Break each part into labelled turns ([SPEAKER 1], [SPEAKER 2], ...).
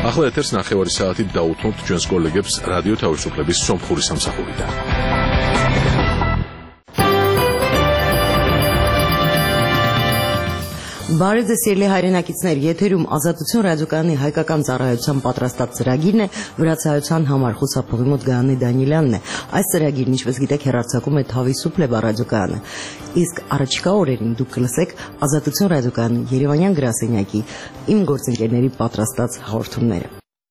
[SPEAKER 1] ახლა ეთერს 9 საათით დაუთმობთ ჩვენს კოლეგებს რადიო თავისუფლების სომხური სამსახურიდან.
[SPEAKER 2] Բարև ձեզ սիրելի հայրենակիցներ, եթերում Ազատություն ռադիոկայանի հայկական ծառայության պատրաստած ծրագիրն է, վրացայության համար խուսափողի մոտ Գայանե Դանիելյանն է։ Այս ծրագիրն, ինչպես գիտեք, հեռարձակում է Թավիսուփլե ռադիոկայանը։ Իսկ առաջիկա օրերին դուք կլսեք Ազատություն ռադիոկայանի Երևանյան գրասենյակի իմ գործընկերների պատրաստած հաղորդումները։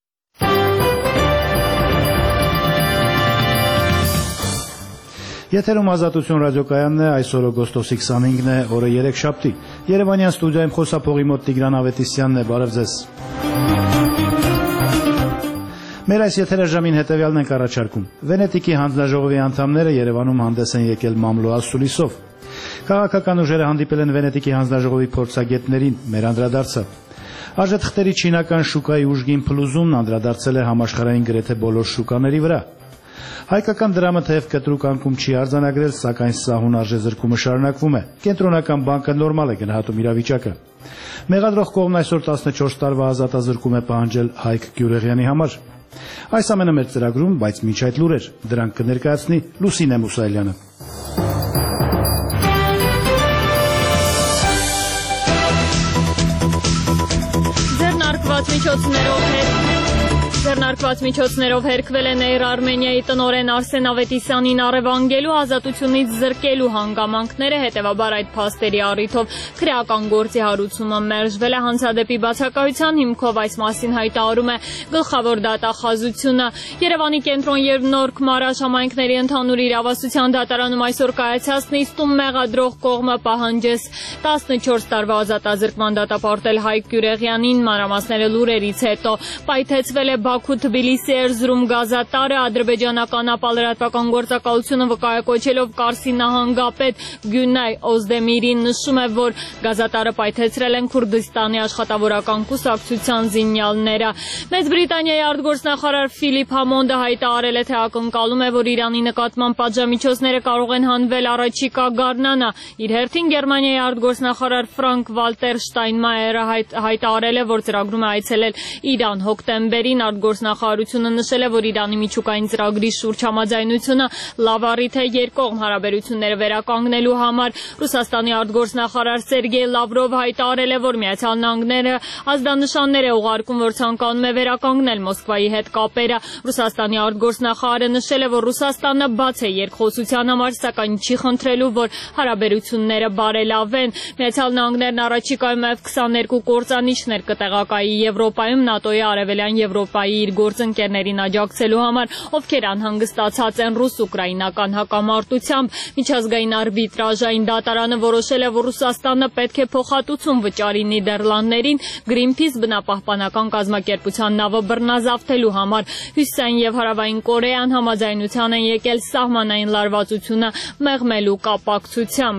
[SPEAKER 3] Եթերում Ազատություն ռադիոկայանն է, այսօր օգոստոսի 25-ն է, օրը երեքշաբթի։ Երևանյան ստուդիայում խոսափողի մոտ Տիգրան Ավետիսյանն է, բարև ձեզ։ Մեր այս եթերաժամին հետևյալն ենք առաջարկում։ Վենետիկի հանձնաժողովի անդամները Երևանում հանդես են եկել մամլո ասուլիսով։ Քաղաքական ուժերը հանդիպել են Վենետիկի հանձնաժողովի փորձագետներին, մեր անդրադարձը։ Արժեթղթերի չինական շուկայի ուժգին փլուզումն անդրադարձել է համաշխարհային գրեթե բոլոր շուկաների վրա։ Հայկական դրամը թեև կտրուկ անկում չի արձանագրել, սակայն սահուն արժեզրկումը շարունակվում է։ Կենտրոնական բանկը նորմալ է գնահատում իրավիճակը։ Մեղադրող կողմն այսօր 14 տարվա ազատազրկում է պահանջել Հայկ Գյուրեղյանի համար։ Այս ամենը մեր ծրագրում, բայց միջ այդ լուրեր, դրանք կներկայացնի Լուսինե Մուսայելյանը։
[SPEAKER 4] Ձեռնարկված միջոցներով հերքվել են Էյր Արմենիայի տնօրեն Արսեն Ավետիսյանին առևանգելու, ազատությունից զրկելու հանգամանքները, հետևաբար այդ փաստերի առիթով քրեական գործի հարուցումը մերժվել է հանցադեպի բացակայության հիմքով, այս մասին հայտարարում է գլխավոր դատախազությունը։ Երևանի կենտրոն եւ Նորք Մարաշ համայնքների ընդհանուր իրավասության դատարանում այսօր կայացած նիստում մեղադրող կողմը պահանջեց 14 տարվա ազատազրկման դատապարտել Հայկ Գյուրեղյանին, մանրամասները լուրերից հետո պայթեցվել է Բաքու-Թբիլիսի Էրզրում գազատարը, ադրբեջանական ապալրատվական գործակալությունը վկայակոչելով Կարսի նահանգապետ Գյունայ Օզդեմիրին նշում է, որ գազատարը պայթեցրել են Քուրդիստանի աշխատավորական կուսակցության զինյալները։ Մեծ Բրիտանիայի արտգործնախարար Ֆիլիպ Համոնդը հայտարարել է, թե ակնկալում է, որ Իրանի նկատմամբ պատժամիջոցները կարող են հանվել առաջիկա գարնանը։ Իր հերթին Գերմանիայի արտգործնախարար Ֆրանկ Վալտեր Շտայնմայերը հայտարարել է, որ ծրագրում է այցելել Իրան հոկտեմբերին։ Արտգործնախարարությունը նշել է, որ Իրանի միջուկային ծրագրի շուրջ համաձայնությունը լավ առիթ է երկկողմ հարաբերությունները վերականգնելու համար։ Ռուսաստանի արտգործնախարար Սերգեյ Լավրովը հայտարարել է, որ Միացյալ Նահանգները ազդանշաններ է ուղարկում, որ ցանկանում է վերականգնել Մոսկվայի հետ կապերը։ Ռուսաստանի արտգործնախարարը նշել է, որ Ռուսաստանը բաց է երկխոսության համար, սակայն չի խնդրելու, որ հարաբերությունները բարելավեն։ Միացյալ Նահանգներն առաջիկայում նաև 22 կործանիչներ կտեղակայի Եվրոպայում ՆԱՏՕ-ի արևելյան Եվրոպայի իր գործընկերներին աջակցելու համար, ովքեր անհանգստացած են ռուս-ուկրաինական հակամարտությամբ։ Միջազգային արբիտրաժային դատարանը որոշել է, որ Ռուսաստանը պետք է փոխհատուցում վճարի Նիդերլանդներին Greenpeace բնապահպանական կազմակերպության նավը բռնազավթելու համար։ Հյուսիսային եւ Հարավային Կորեան համաձայնության են եկել սահմանային լարվածությունը մեղմելու կապակցությամբ։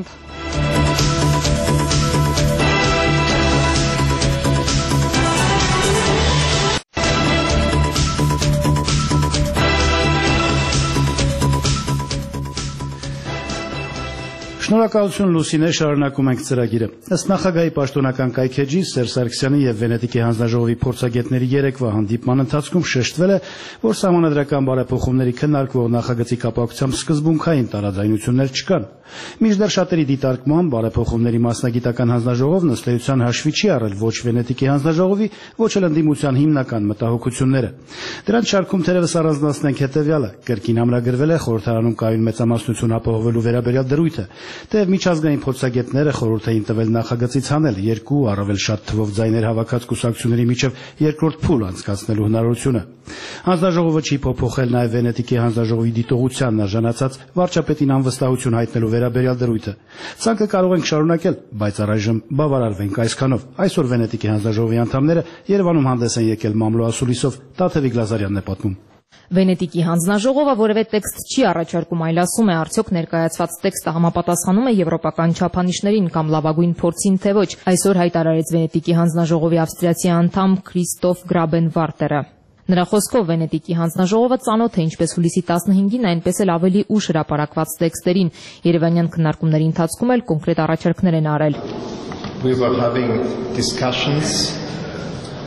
[SPEAKER 3] Շնորհակալություն Լուսինե, շարունակում ենք ծրագիրը։ Ըստ նախագահի պաշտոնական կայքեջի Սերժ Սարգսյանի եւ Վենետիկի հանձնաժողովի փորձագետների երեկվա հանդիպման ընթացքում շեշտվել է, որ սահմանադրական բարեփոխումների քննարկվող նախագծի կապակցությամբ սկզբունքային տարաձայնություններ չկան։ Մինչդեռ շատերի դիտարկմամբ բարեփոխումների մասնագիտական հանձնաժողովն ըստ էության հաշվի չի առել ոչ Վենետիկի հանձնաժողովի, ոչ էլ ընդդիմության հիմնական մտահոգությունները։ Դրանց շարքում թերևս առանձնացնենք հետևյալը. կրկին ամրագրվել է խորհրդարանում կայուն մեծամասնություն ապահովելու վերաբերյալ դրույթը։ Թեև միջազգային փորձագետները խորհուրդ էին տվել նախագծից հանել երկու առավել շատ թվով ձայներ հավաքած կուսակցությունների միջև երկրորդ փուլ անցկացնելու հնարավորությունը։ Հանձնաժողովը չի փոփոխել նաև Վենետիկի հանձնաժողովի դիտողությանն արժանացած վարչապետին անվստահություն հայտնելու վերաբերյալ դրույթը։ Ցանկը կարող ենք շարունակել, բայց առայժմ բավարարվենք այսքանով։ Այսօր Վենետիկի հանձնաժողովի անդամները Երևանում հանդես են եկել մամլո ասուլիսով, Տաթևիկ Լազարյանն է պատմում։
[SPEAKER 5] Վենետիկի հանձնաժողովը որևէ տեքստ չի առաջարկում, այլ ասում է, արդյոք ներկայացված տեքստը համապատասխանում է եվրոպական չափանիշներին կամ լավագույն փորձին, թե ոչ։ Այսօր հայտարարեց Վենետիկի հանձնաժողովի ավստրիացի անդամ Քրիստոֆ Գրաբենվարտերը։ Նրա խոսքով Վենետիկի հանձնաժողովը ծանոթ է ինչպես հուլիսի 15-ին, այնպես էլ ավելի ուշ հրապարակված տեքստերին։ Երևանյան քննարկումների ընթացքում էլ կոնկրետ առաջարկներ են արել։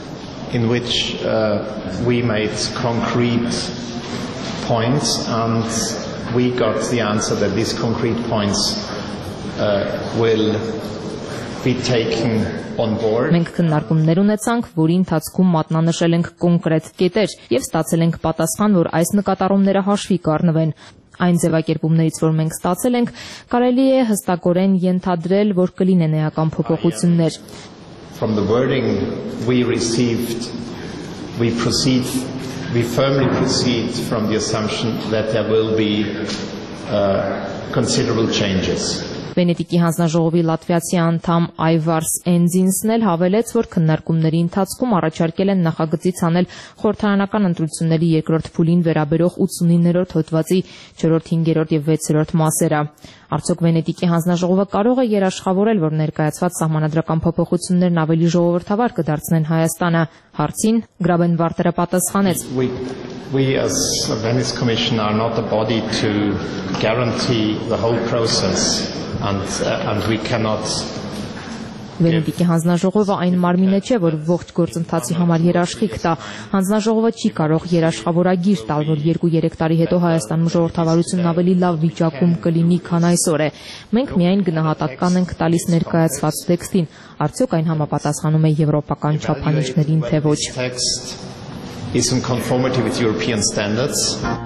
[SPEAKER 6] in which we made concrete points, and we got the answer that these concrete points will be taken on board.
[SPEAKER 5] Մենք քննարկումներ ունեցանք, որի ընթացքում մատնանշել ենք կոնկրետ կետեր եւ ստացել ենք պատասխան, որ այս նկատառումները հաշվի կառնվեն։ Այն ձևակերպումներից, որ մենք ստացել ենք, կարելի է հստակորեն ենթադրել, որ կլինեն էական փոփոխություններ։
[SPEAKER 6] From the wording we received, we firmly proceed from the assumption that there will be considerable changes.
[SPEAKER 5] Վենետիկի հանձնաժողովի լատվիացի անդամ Այվարս Էնձինսն էլ հավելեց, որ քննարկումների ընթացքում առաջարկել են նախագծից անել խորհրդարանական ընտրությունների երկրորդ փուլին վերաբերող 89-րդ հոդվածի 4-րդ, 5-րդ եւ 6-րդ մասերը։ Արդյոք Վենետիկի հանձնաժողովը կարող է երաշխավորել, որ ներկայացված սահմանադրական փոփոխություններն ավելի ժողովրդավար կդարձնեն Հայաստանը։ Հարցին Գրաբեն Վարտերը պատասխանեց.
[SPEAKER 6] We as a Venice Commission are not a body to guarantee the whole process, and we cannot.
[SPEAKER 5] Վենետիկի հանձնաժողովը այն մարմինը չէ, որ ողջ գործընթացի համար երաշխիք տա։ Հանձնաժողովը չի կարող երաշխավորագիր տալ, որ 2-3 տարի հետո Հայաստանում ժողովրդավարությունն ավելի լավ վիճակում կլինի, քան այսօր է։ Մենք միայն գնահատական ենք տալիս ներկայացված տեքստին, արդյոք այն համապատասխանում է եվրոպական չափանիշներին, թե ոչ։
[SPEAKER 6] Is in conformity with European standards.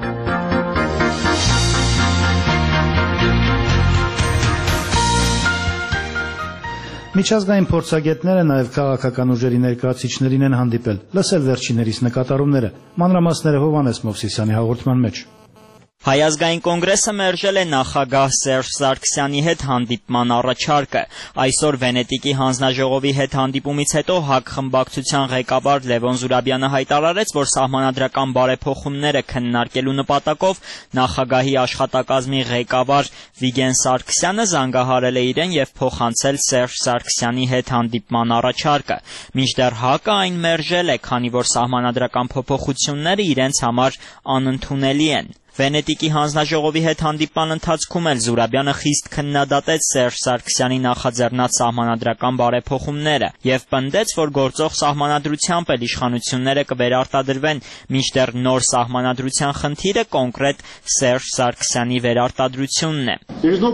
[SPEAKER 3] Միջազգային փորձագետները նաև քաղաքական ուժերի ներկայացուցիչներին են հանդիպել, լսել վերջիններիս նկատառումները։ Մանրամասները Հովհաննես Մովսիսյանի հաղորդման մեջ։
[SPEAKER 7] Հայազգային կոնգրեսը մերժել է նախագահ Սերժ Սարգսյանի հետ հանդիպման առաջարկը։ Այսօր Վենետիկի հանձնաժողովի հետ հանդիպումից հետո ՀԱԿ խմբակցության ղեկավար Լևոն Զուրաբյանը հայտարարեց, որ սահմանադրական բարեփոխումները քննարկելու նպատակով նախագահի աշխատակազմի ղեկավար Վիգեն Սարգսյանը զանգահարել է իրեն եւ փոխանցել Սերժ Սարգսյանի հետ հանդիպման առաջարկը։ Մինչդեռ ՀԱԿ-ը այն մերժել է, քանի որ սահմանադրական փոփոխությունները իրենց համար անընդունելի են։ Վենետիկի հանձնաժողովի հետ հանդիպման ընթացքում էլ Զուրաբյանը խիստ քննադատեց Սերժ Սարգսյանի նախաձեռնած սահմանադրական բարեփոխումները եւ պնդեց, որ գործող սահմանադրությամբ էլ իշխանությունները կվերարտադրվեն, մինչդեռ նոր սահմանադրության խնդիրը կոնկրետ Սերժ Սարգսյանի վերարտադրությունն է։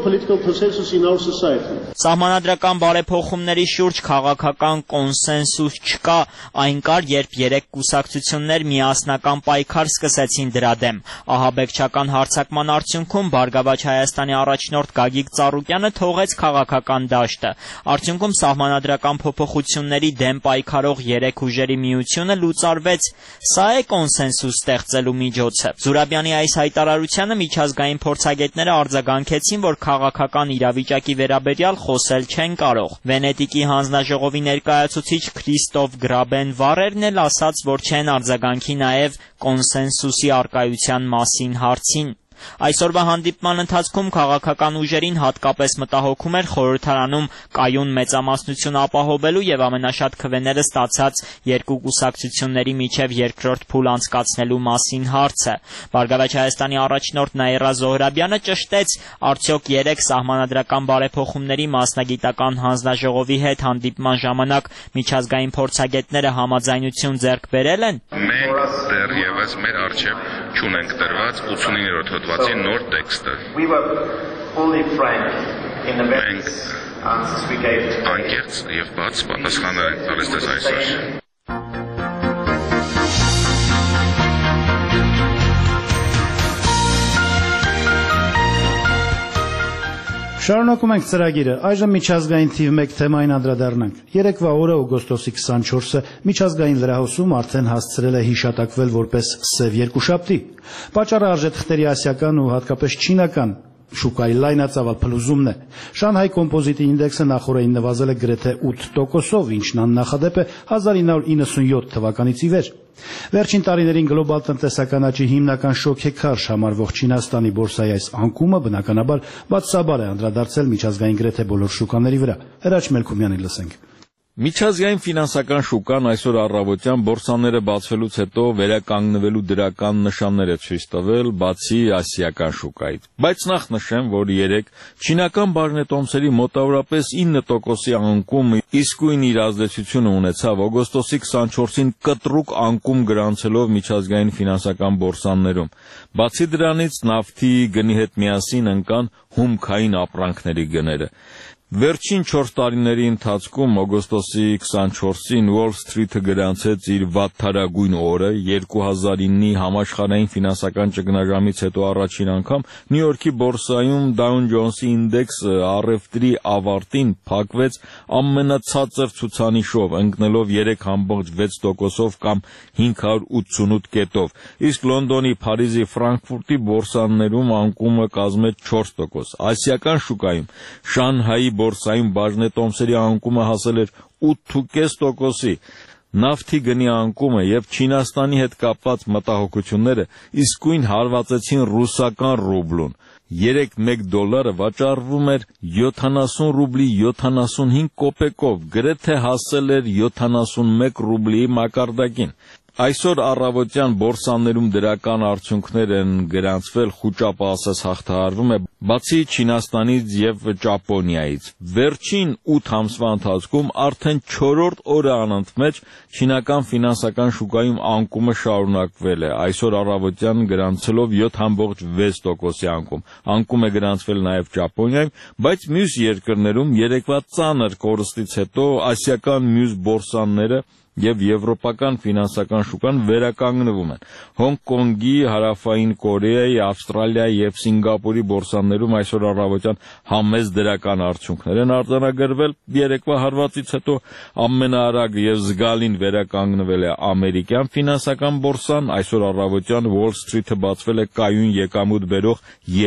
[SPEAKER 7] Սահմանադրական բարեփոխումների շուրջ քաղաքական կոնսենսուս չկա, այն կար, երբ 3 կուսակցություններ միասնական պայքար սկսեցին դրա դեմ։ Ահաբեկչական հարձակման արդյունքում Բարգավաճ Հայաստանի առաջնորդ Գագիկ Ծառուկյանը թողեց քաղաքական դաշտը։ Արդյունքում սահմանադրական փոփոխությունների դեմ պայքարող 3 ուժերի միությունը լուծարվեց։ Սա է կոնսենսուս ստեղծելու միջոցը։ Զուրաբյանի այս հայտարարությանը միջազգային փորձագետները արձագանքեցին, որ քաղաքական իրավիճակի վերաբերյալ խոսել չեն կարող։ Վենետիկի հանձնաժողովի ներկայացուցիչ Քրիստոֆ Գրաբեն Վառերն էլ ասաց, որ չեն արձագանքի նաև կոնսենսուսի արկայության մասին հարցին։ Այսօրվա հանդիպման ընթացքում քաղաքական ուժերին հատկապես մտահոգում էր խորհրդարանում կայուն մեծամասնություն ապահովելու եւ ամենաշատ քվեները ստացած 2 կուսակցությունների միջև երկրորդ փուլ անցկացնելու մասին հարցը։ Բարգավաճ Հայաստանի առաջնորդ Նաիրա Զոհրաբյանը ճշտեց, արդյոք 3 սահմանադրական բարեփոխումների մասնագիտական հանձնաժողովի հետ հանդիպման ժամանակ միջազգային փորձագետները համաձայնություն ձեռք բերել են։
[SPEAKER 8] Մենք դեռևս մեր արժեվ չունենք դրված 89-րդ հոդվածի նոր տեքստը։ Մենք անկեղծ եւ բաց պատասխաններ ենք տալիս դες այսօր։
[SPEAKER 3] Շարունակում ենք ծրագիրը։ Այժմ միջազգային թիվ 1 թեմային անդրադառնանք։ Երեկվա օրը օգոստոսի 24-ը միջազգային լրահոսում արդեն հասցրել է հիշատակվել որպես սև երկուշաբթի։ Պատճառը արժեթղթերի ասիական ու հատկապես չինական շուկայի լայնածավալ փլուզումն է։ Շանհայ կոմպոզիտի ինդեքսը նախորդին նվազել է գրեթե 8%-ով, ինչն աննախադեպ է 1997 թվականից ի վեր։ Վերջին տարիներին գլոբալ տնտեսական աճի հիմնական շոքեքարշ համարվող Չինաստանի բորսայի այս անկումը բնականաբար բացասաբար է անդրադարձել միջազգային գրեթե բոլոր շուկաների վրա։ Հրաչ Մելքումյանի լսենք։
[SPEAKER 9] Միջազգային ֆինանսական շուկան այսօր առավոտյան բորսաները բացվելուց հետո վերականգնվելու դրական նշաններ է ցույց տվել, բացի ասիական շուկայից։ Բայց նախ նշեմ, որ երեկ չինական բաժնետոմսերի մոտավորապես 9%-ի անկում իսկույն իր ազդեցությունը ունեցավ օգոստոսի 24-ին կտրուկ անկում գրանցելով միջազգային ֆինանսական բորսաներում։ Բացի դրանից նավթի գնի հետ միասին ընկան հումքային ապրանքների գները։ Վերջին 4 տարիների ընթացքում օգոստոսի 24-ին Wall Street-ը գրանցեց իր վատթարագույն օրը, 2009-ի համաշխարհային ֆինանսական ճգնաժամից հետո առաջին անգամ Նյու Յորքի բորսայում Dow Jones-ի ինդեքսը առևտրի ավարտին փակվեց ամենացածր ցուցանիշով, ընկնելով 3.6%-ով կամ 588 կետով, իսկ Լոնդոնի, Փարիզի, Ֆրանկֆուրտի բորսաներում անկումը կազմեց 4%։ Ասիական շուկայում Շանհայի բորսայում բաժնետոմսերի անկումը հասել էր 8.5%-ի, նավթի գնի անկումը եւ Չինաստանի հետ կապված մտահոգությունները իսկույն հարվածեցին ռուսական ռուբլուն։ Երեկ 1 դոլարը վաճառվում էր 70 ռուբլի 75 կոպեկով, գրեթե հասել էր 71 ռուբլի մակարդակին։ Այսօր առավոտյան բորսաներում դրական արդյունքներ են գրանցվել, խուճապը ասես հաղթահարվում է, բացի Չինաստանից եւ Ճապոնիայից։ Վերջին 8 ամսվա ընթացքում արդեն 4-րդ օրը անընդմեջ չինական ֆինանսական շուկայում անկումը շարունակվել է, այսօր առավոտյան գրանցելով 7.6%-ի անկում։ Անկում է գրանցվել նաեւ Ճապոնիայում, բայց մյուս երկրներում երեկվա ծանր կորստից հետո ասիական մյուս բորսաները եւ եվրոպական ֆինանսական շուկան վերականգնվում են։ Հոնկոնգի, Հարավային Կորեայի, Ավստրալիայի եւ Սինգապուրի բորսաներում այսօր առավոտյան համեծ դրական արդյունքներ են արձանագրվել։ Երեկվա հարվածից հետո ամենաարագ եւ զգալին վերականգնվել է ամերիկյան ֆինանսական բորսան, այսօր առավոտյան Wall Street-ը բացվել է կայուն եկամուտ բերող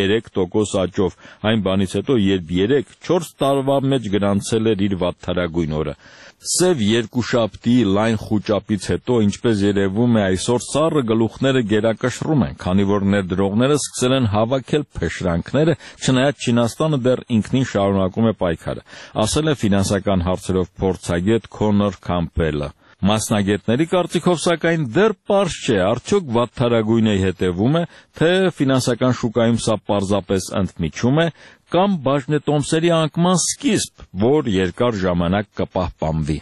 [SPEAKER 9] 3% աճով, այն բանից հետո, երբ 4 տարվա մեջ գրանցել էր իր վատթարագույն օրը։ Սև երկուշաբթի լայն խուճապից հետո, ինչպես երևում է, այսօր սառը գլուխները գերակշռում են, քանի որ ներդրողները սկսել են հավաքել փշրանքները, չնայած Չինաստանը դեռ ինքնին շարունակում է պայքարը, ասել է ֆինանսական հարցերով փորձագետ Քոնոր Քամպելը։ Մասնագետների կարծիքով սակայն դեռ պարզ չէ, արդյոք վատթարագույնը հետևում է, թե ֆինանսական շուկայում սա պարզապես ընդմիջում է, կամ բաժնետոմսերի անկման սկիզբ, որ երկար ժամանակ կպահպանվի։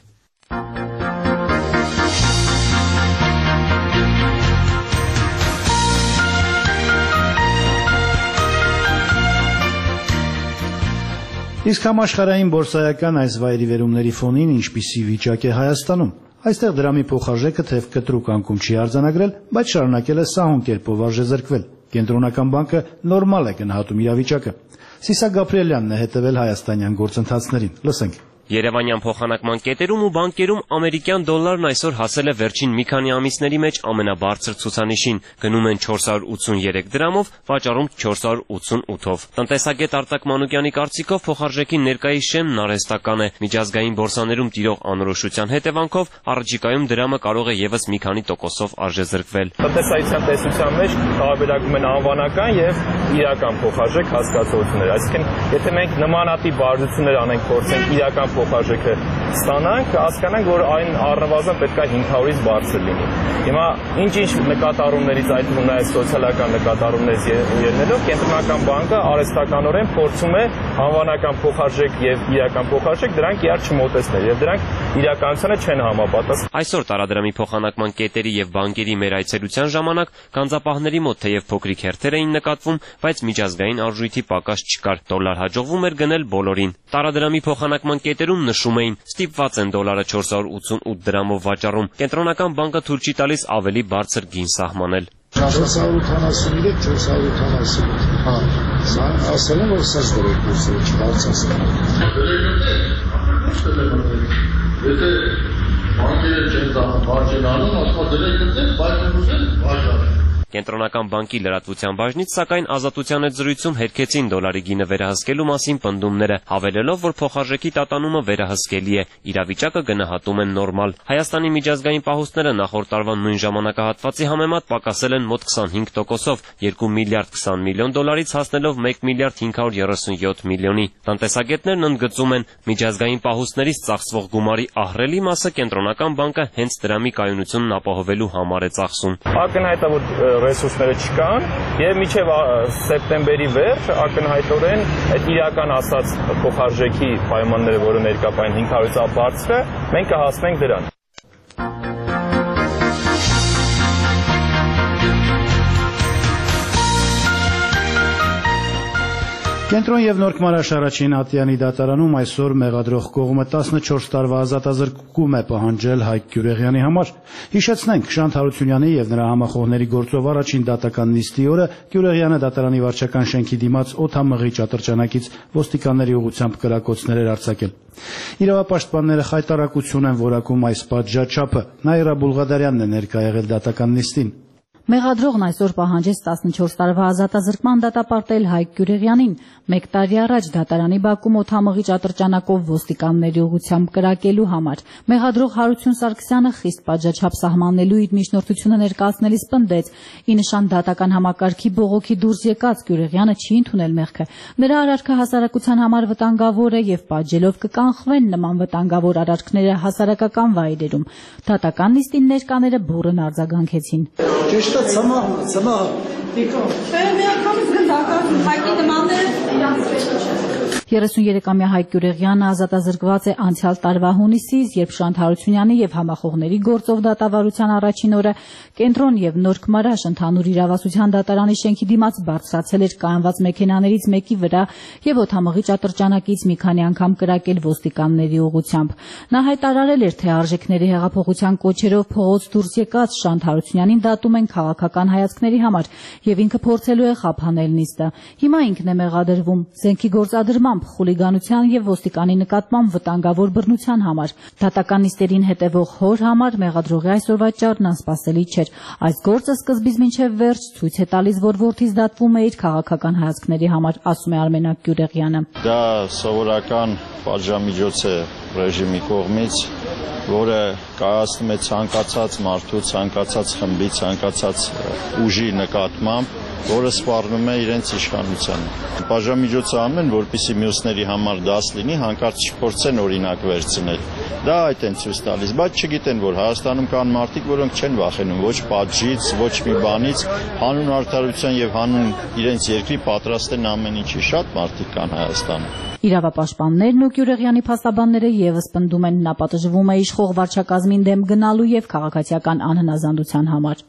[SPEAKER 3] Իսկ համաշխարհային բորսայական այս վայրի վերումների ֆոնին ինչպիսի վիճակ է Հայաստանում։ Այստեղ դրամի փոխարժեքը թեև կտրուկ անկում չի արձանագրել, բայց շարունակել է սահուն կերպով արժեզրկվել։ Կենտրոնական բանկը նորմալ է գնահատում իրավիճակը։ Սիսա Գաբրիելյանն է հետևել հայաստանյան գործընթացներին։ Լսենք։
[SPEAKER 10] Երևանյան փոխանակման կետերում ու բանկերում ամերիկյան դոլարն այսօր հասել է վերջին մի քանի ամիսների մեջ ամենաբարձր ցուցանիշին, գնում են 483 դրամով, վաճառում 488-ով։ Տնտեսագետ Արտակ Մանուկյանի կարծիքով փոխարժեքի ներկայիս շեմն արհեստական է, միջազգային բորսաներում տիրող անորոշության հետևանքով առաջիկայում դրամը կարող է եւս մի քանի տոկոսով արժեզրկվել։
[SPEAKER 11] Տնտեսայության տեսության մեջ տարբերակում են անվանական եւ իրական փոխարժեք հասկացությունները, այսինքն եթե մենք նմանատիպ բարձրություններ անենք, փորձենք իրական փոխարժեքը ստանանք, հասկանանք, որ այն առնվազն պետք է 500-ից բարձր լինի։ Հիմա ինչ-ինչ նկատառումներից, այդ թվում նաև սոցիալական նկատառումներից ելնելով, Կենտրոնական բանկը արհեստականորեն փորձում է անվանական փոխարժեք եւ իրական փոխարժեք դրանք իրար չմոտեցնել եւ դրանք իրականությանը չեն համապատասխանում։
[SPEAKER 10] Այսօր տարադրամի փոխանակման կետերի եւ բանկերի մեր այցելության ժամանակ գանձապահների մոտ թեև փոքրիկ հերթեր էին նկատվում, բայց միջազգային արժույթի պակաս չկար։ Դոլար հաջողվում էր գնել բոլորին։ Տարադրամի փոխանակման կետերում նշում էին, ստիպված են դոլարը 488 դրամով վաճառում։ Կենտրոնական բանկը թույլ չի տալիս ավելի բարձր գին սահմանել։
[SPEAKER 12] 483, 488, հա, ասել եմ, որ սաց դրեք կուրսերը չբարձրացնեն։ Եթե բանկերը չեն բարձրանում, ասма դրեք դրեք, բայց ուզեն վաճառեն։
[SPEAKER 10] Կենտրոնական բանկի լրատվության բաժնից սակայն Ազատության հետ զրույցում հերքեցին դոլարի գինը վերահսկելու մասին պնդումները, հավելելով, որ փոխարժեքի տատանումը վերահսկելի է, իրավիճակը գնահատում են նորմալ։ Հայաստանի միջազգային պահուստները նախորդ տարվա նույն ժամանակահատվածի համեմատ պակասել են մոտ 25%-ով, 2 միլիարդ 20 միլիոն դոլարից հասնելով 1 միլիարդ 537 միլիոնի։ Տնտեսագետներն ընդգծում են, միջազգային պահուստներից ծախսվող գումարի ահռելի մասը Կենտրոնական բանկը հենց դրամի կայունությունն ապահովելու համար է ծախսում։
[SPEAKER 11] Ակնհայտ է, որ ռեսուրսները չկան, եւ մինչեւ սեպտեմբերի վերջ ակնհայտորեն այդ իրական ասած փոխարժեքի պայմանները, որը ներկայացան 500-ից բարձր է, մենք կհասնենք դրան։
[SPEAKER 3] Կենտրոն եւ Նոր Քմարաշ առաջին Ատյանի դատարանում այսօր մեղադրող կողմը 14 տարվա ազատազրկում է պահանջել Հայկ Գյուրեղյանի համար։ Հիշեցնենք, Շանթ Հարությունյանի եւ նրա համախոհների գործով առաջին դատական նիստի օրը Գյուրեղյանը դատարանի վարչական շենքի դիմաց օդամղիչ ատրճանակից ոստիկանների ուղղությամբ կրակոցներ էր արձակել։ Իրավապաշտպանները խայտարակություն են որակում այս պատժաչափը։ Նաիրա Բուլղադարյանն է ներկա եղել դատական նիստին։
[SPEAKER 13] Մեղադրողն այսօր պահանջեց 14 տարվա ազատազրկման դատապարտել Հայկ Գյուրեղյանին, 1 տարի առաջ դատարանի բակում օդամղիչ ատրճանակով ոստիկանների ուղղությամբ կրակելու համար։ Մեղադրող Հարություն Սարգսյանը խիստ պատժաչափ սահմանելու իր միջնորդությունը ներկայացնելիս պնդեց՝ ի նշան դատական համակարգի բողոքի դուրս եկած Գյուրեղյանը չի ընդունել մեղքը։ Նրա արարքը հասարակության համար վտանգավոր է եւ պատժելով կկանխվեն նման վտանգավոր արարքները հասարակական վայրերում։ Դատական նիստին ներկաները բուռն արձագանքեցին։ 33-ամյա Հայկ Գյուրեղյանը ազատազրկված է անցյալ տարվա հունիսից, երբ Շանթ Հարությունյանի եւ համախոհների գործով դատավարության առաջին օրը Կենտրոն եւ Նոր Քմարաշ ընդհանուր իրավասության դատարանի շենքի դիմաց բարձրացել էր կայանված մեքենաներից մեկի վրա եւ օդամղիչ ատրճանակից մի քանի անգամ կրակել ոստիկանների ուղղությամբ։ Նա հայտարարել էր, թե արժեքների հեղափոխության կոչերով փողոց դուրս եկած Շանթ Հարությունյանին դատում են քաղաքական հայացքների համար եւ ինքը փորձելու է խափանել նիստը։ Հիմա ինքն է մեղադրվում զենքի գործադրմամբ, խուլիգանության եւ ոստիկանի նկատմամբ վտանգավոր բռնության համար։ Դատական նիստերին հետևող հոր համար մեղադրողի այսօրվա ճառն անսպասելի չէր։ Այս գործը սկզբից մինչեւ վերջ ցույց է տալիս, որ որդից դատվում է իր քաղաքական հայացքների համար, ասում է Արմենակ Գյուրեղյանը։
[SPEAKER 14] Դա սովորական պատժամիջոց է ռեժիմի կողմից, որը կայացնում է ցանկացած մարդու, ցանկացած խմբի, ցանկացած ուժի նկատմամբ, որը սպառնում է իրենց իշխանությանը։ Պատժամիջոցը անում են, որպեսզի մյուսների համար դաս լինի, հանկարծ չփորձեն օրինակ վերցնել։ Դա այդ են ցույց տալիս, բայց չգիտեն, որ Հայաստանում կան մարդիկ, որոնք չեն վախենում ոչ պատժից, ոչ մի բանից, հանուն արդարության եւ հանուն իրենց երկրի պատրաստ են ամեն ինչի։ Շատ մարդիկ կան Հայաստանում։
[SPEAKER 13] Իրավապաշտպաններն ու Գյուրեղյանի փաստաբանները եւս պնդում են, նա պատժվում է իշխող վարչակազմին դեմ գնալու եւ քաղաքացիական անհնազանդության համար։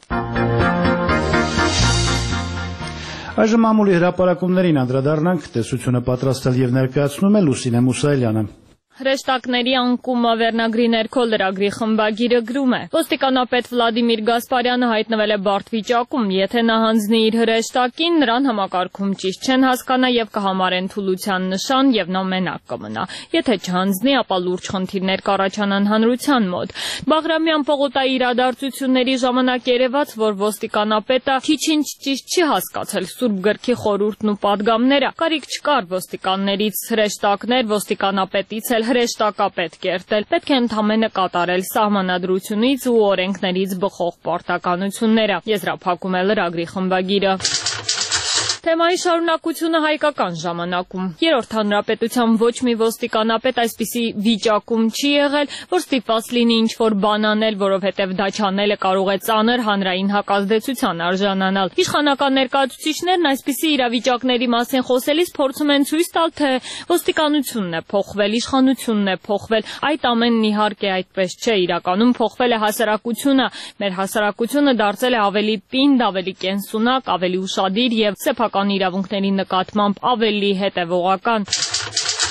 [SPEAKER 3] Այժմ ամուլի հրապարակումներին անդրադառնանք, տեսությունը պատրաստել եւ ներկայացնում է Լուսինե Մուսայելյանը։
[SPEAKER 4] Հրեշտակների անկումը վերնագրի ներքո լրագրի խմբագիրը գրում է. Ոստիկանապետ Վլադիմիր Գասպարյանը հայտնվել է բարդ վիճակում, եթե նա հանձնի իր հրեշտակին, նրան համակարգում ճիշտ չեն հասկանա եւ կհամարեն թուլության նշան եւ նա մենակ կմնա։ Եթե չհանձնի, ապա լուրջ խնդիրներ կառաջանան հանրության մոտ։ Բաղրամյան պողոտայի իրադարձությունների ժամանակ երևաց, որ ոստիկանապետը քիչ-ինչ ճիշտ չի հասկացել Սուրբ գրքի խորհուրդն ու պատգամները։ Կարիք չկար ոստիկաններից հրեշտակներ ոստիկանապետից հրեշտակա պետք է երթել, պետք է ընդամենը կատարել սահմանադրությունից ու օրենքներից բխող պարտականությունները, եզրափակում է լրագրի խմբագիրը։ Թեմայի շարունակությունը հայկական ժամանակում։ Երրորդ հանրապետության ոչ մի ոստիկանապետ այսպիսի վիճակում չի եղել, որ ստիպված լինի ինչ-որ բան անել, որովհետև դա չանելը կարող է ծանր հանրային հակազդեցության արժանանալ։ Իշխանական ներկայացուցիչներն այսպիսի իրավիճակների մասին խոսելիս փորձում են ցույց տալ, թե ոստիկանությունն է փոխվել, իշխանությունն է փոխվել։ Այդ ամենն իհարկե այդպես չէ, իրականում փոխվել է հասարակությունը։ Մեր հասարակությունը դարձել է ավելի պինդ, ավելի կենսունակ, ավելի ուշադիր եւ սեփական իրավունքների նկատմամբ ավելի հետևողական։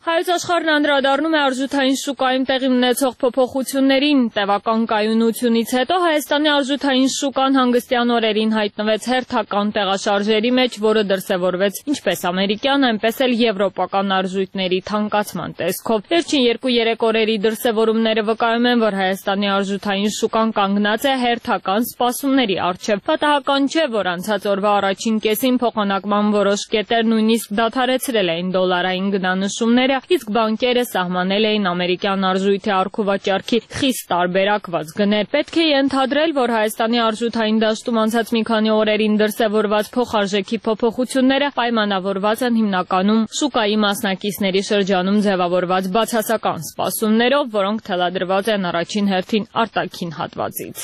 [SPEAKER 4] Հայոց աշխարհն անդրադառնում է արժութային շուկայում տեղի ունեցող փոփոխություններին։ Տևական կայունությունից հետո Հայաստանի արժութային շուկան հանգստյան օրերին հայտնվեց հերթական տեղաշարժերի մեջ, որը դրսևորվեց ինչպես ամերիկյան, այնպես էլ եվրոպական արժույթների թանկացման տեսքով։ Վերջին 2-3 օրերի դրսևորումները վկայում են, որ Հայաստանի արժութային շուկան կանգնած է հերթական սպասումների առջև։ Պատահական չէ, որ անցած օրվա առաջին կեսին փոխանակման որոշ կետեր նույնիսկ դադարեցրել էին դոլարային գնանշումները, իսկ բանկերը սահմանել էին ամերիկյան արժույթի առքուվաճառքի խիստ տարբերակված գներ։ Պետք է ենթադրել, որ Հայաստանի արժութային դաշտում անցած մի քանի օրերին դրսևորված փոխարժեքի փոփոխությունները պայմանավորված են հիմնականում շուկայի մասնակիցների շրջանում ձևավորված բացասական սպասումներով, որոնք թելադրված են առաջին հերթին արտաքին հատվածից։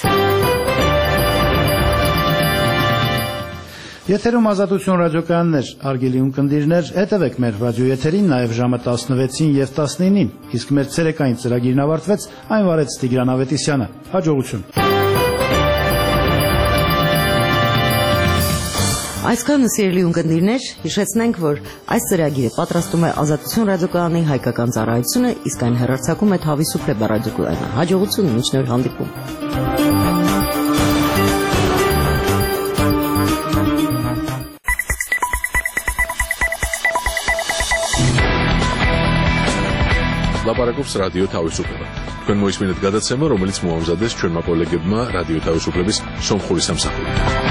[SPEAKER 3] Եթերում Ազատություն ռադիոկայաններ, արգելի ունկնդիրներ, հետևեք մեր ռադիոեթերին նաև ժամը 16-ին և 19-ին, իսկ մեր ցերեկային ծրագիրն ավարտվեց, այն վարեց Տիգրան Ավետիսյանը։ Հաջողություն։
[SPEAKER 2] Այսքանը սիրելի ունկնդիրներ, հիշեցնենք, որ այս ծրագիրը պատրաստում է Ազատություն ռադիոկայանի հայկական ծառայությունը, իսկ այն հեռարձակում է Թավի Սուպրե ռադիոկայանը։ Հաջողություն, մինչ նոր հանդիպում։
[SPEAKER 1] Լապարակობს ռադիո Թավիսուպլեբը։ Თქვენ მოისმინეთ გადაცემა, რომელიც მოამზადეს ჩვენმა კოლეგებმა რადიო თავისუფლების სომხური სამსახური.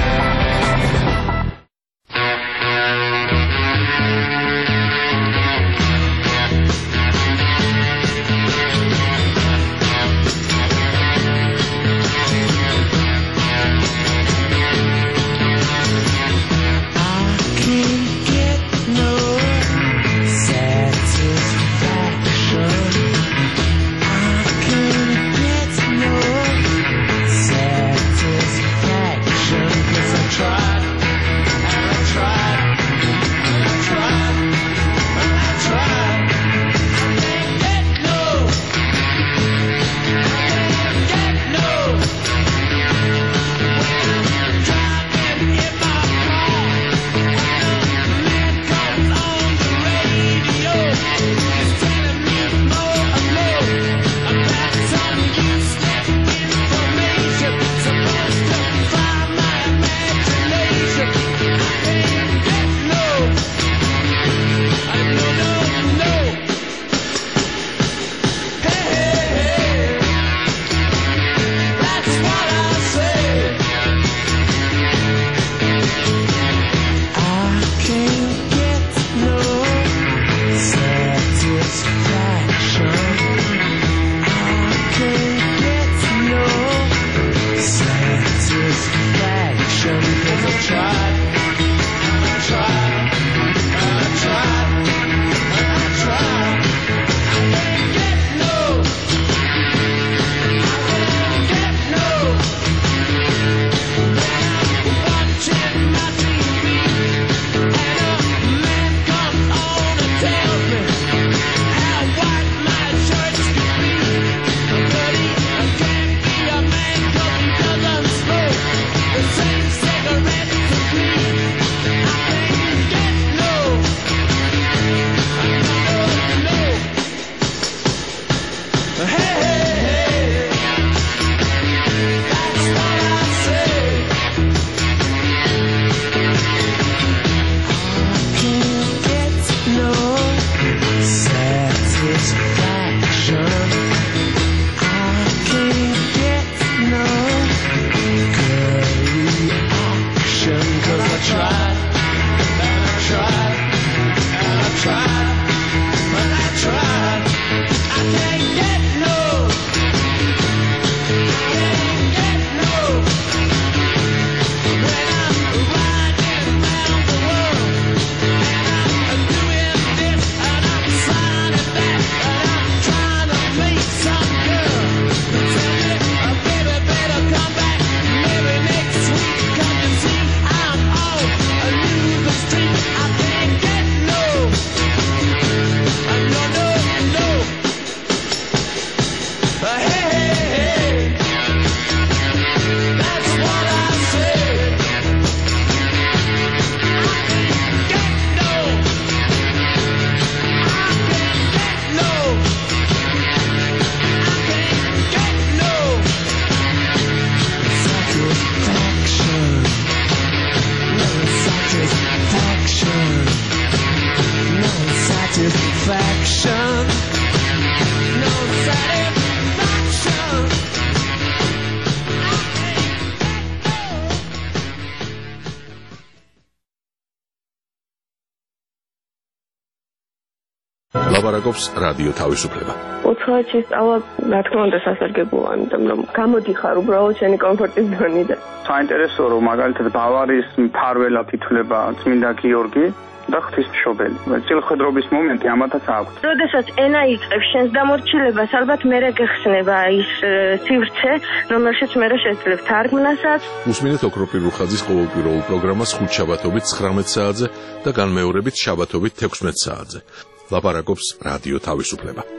[SPEAKER 1] ლაპარაკობს რადიო თავისუფლება.
[SPEAKER 15] უცხოეთში სწავლა, რა თქმა უნდა, სასარგებლოა, იმიტომ რომ გამოდიხარ უბრალოდ შენი კომფორტის დონიდან.
[SPEAKER 16] საინტერესო რომ მაგალითად ბავარიის მფარველად ითვლება წმინდა გიორგი და ღვთისმშობელი. წილხვედრობის მომენტი ამათაც აქვს.
[SPEAKER 15] როდესაც ენა იწყებს შენს დამორჩილებას, ალბათ მერე გეხსნება ის სივრცე, რომელშიც მერე შეძლებ თარგმნასაც.
[SPEAKER 1] უსმინეთ ოქროპირ რუხაძის ყოველკვირეულ პროგრამას ხუთშაბათობით 19 საათზე და განმეორებით შაბათობით 16 საათზე. ლაპარაკობს რადიო თავისუფლება.